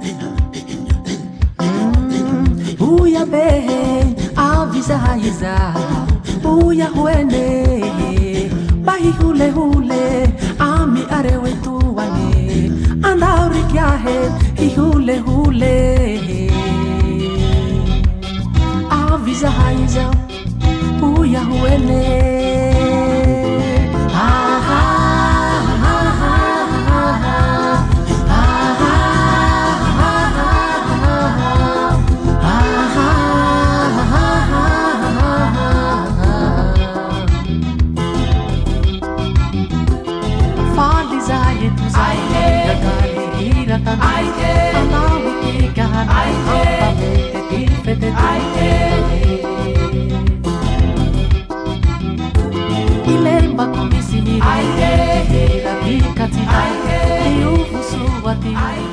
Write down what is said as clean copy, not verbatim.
Uya be, avisa haiza. Uya huene, bahi hule hule, ami arewe tuwane. Andauri kya hai, hi hule hule. Avisa haiza, uya huene. Ilemba kumisi mire, la vikati, eu fusu wati.